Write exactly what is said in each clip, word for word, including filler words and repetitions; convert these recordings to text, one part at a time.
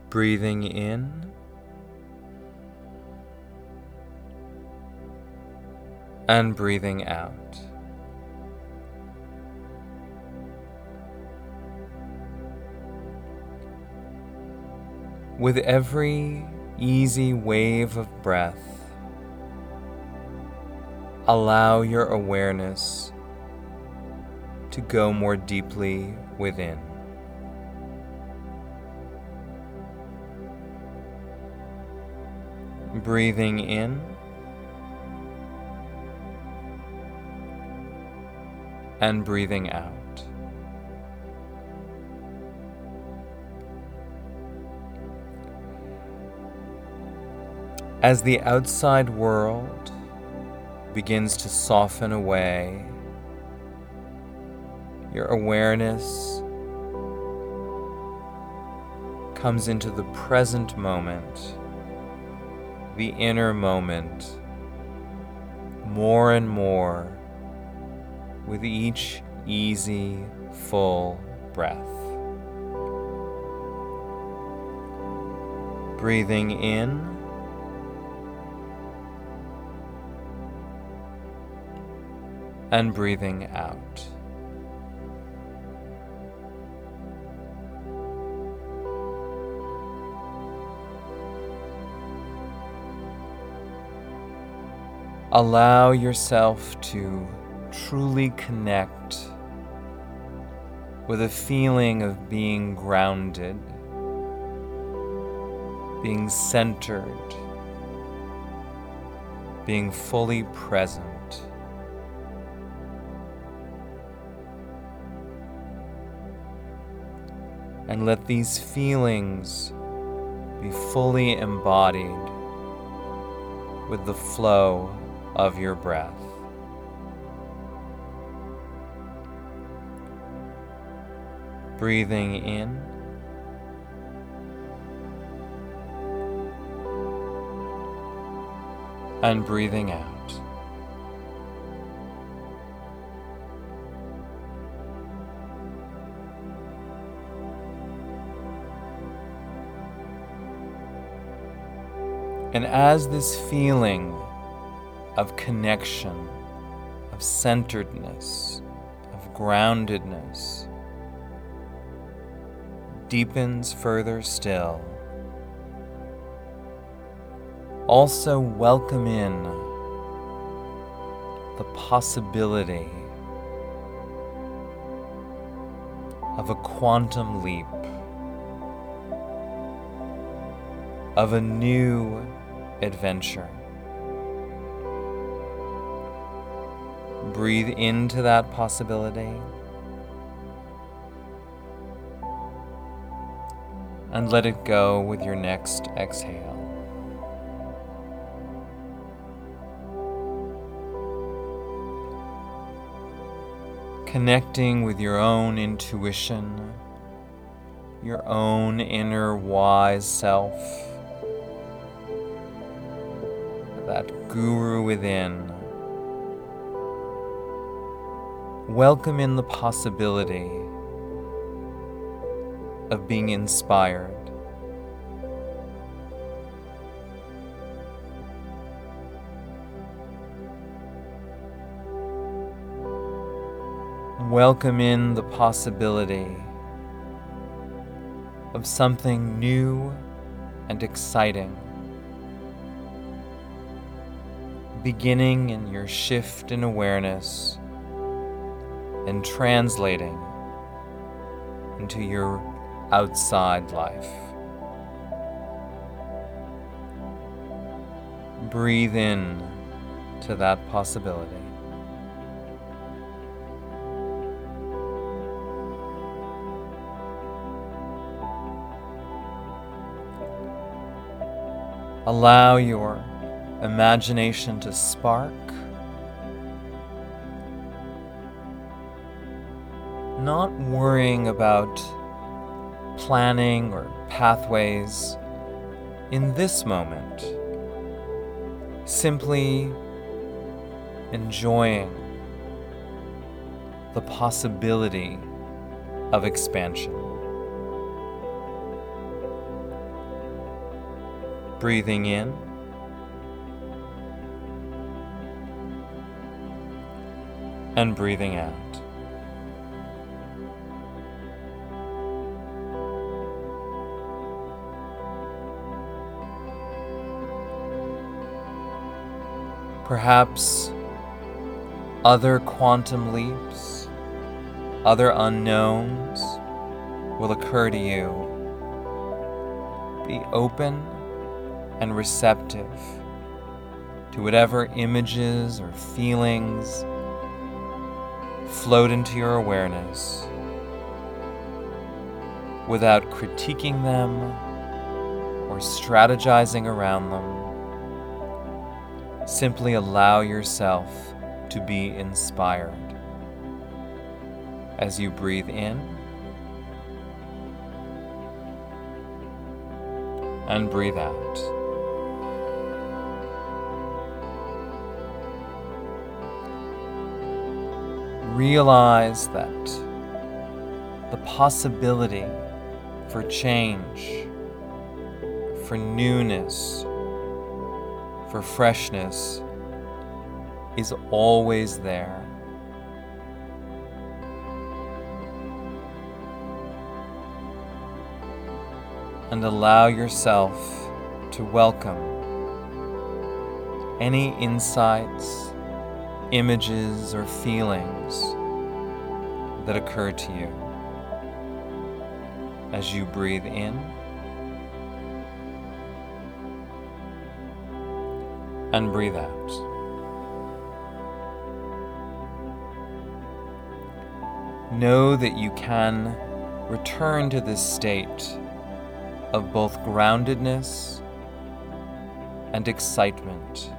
Breathing in and breathing out. With every easy wave of breath, allow your awareness to go more deeply within. Breathing in and breathing out. As the outside world begins to soften away, your awareness comes into the present moment, the inner moment, more and more with each easy, full breath. Breathing in and breathing out. Allow yourself to truly connect with a feeling of being grounded, being centered, being fully present. And let these feelings be fully embodied with the flow of your breath. Breathing in and breathing out. And as this feeling of connection, of centeredness, of groundedness deepens further still, also welcome in the possibility of a quantum leap, of a new adventure. Breathe into that possibility and let it go with your next exhale. Connecting with your own intuition, your own inner wise self, that guru within. Welcome in the possibility of being inspired. Welcome in the possibility of something new and exciting, beginning in your shift in awareness and translating into your outside life. Breathe in to that possibility. Allow your imagination to spark, not worrying about planning or pathways in this moment, simply enjoying the possibility of expansion. Breathing in and breathing out. Perhaps other quantum leaps, other unknowns will occur to you. Be open and receptive to whatever images or feelings float into your awareness without critiquing them or strategizing around them. Simply allow yourself to be inspired as you breathe in and breathe out. Realize that the possibility for change, for newness, for freshness is always there. And allow yourself to welcome any insights, images, or feelings that occur to you as you breathe in and breathe out. Know that you can return to this state of both groundedness and excitement,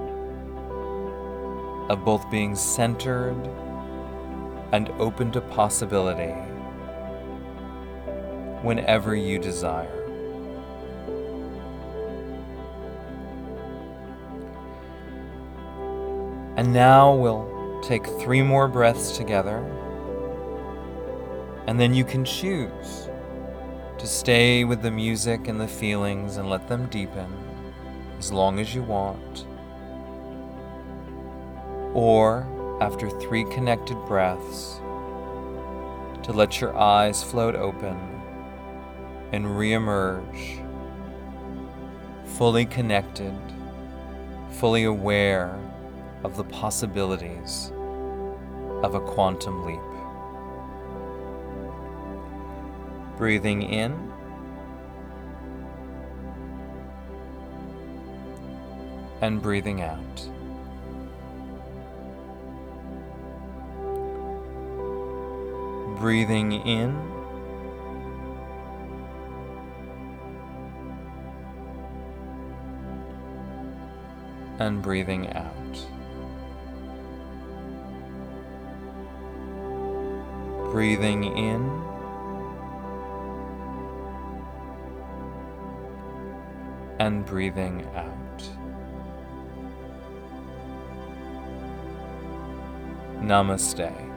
of both being centered and open to possibility whenever you desire. And now we'll take three more breaths together, and then you can choose to stay with the music and the feelings and let them deepen as long as you want. Or, after three connected breaths, to let your eyes float open and re-emerge, fully connected, fully aware of the possibilities of a quantum leap. Breathing in and breathing out. Breathing in and breathing out. Breathing in and breathing out. Namaste.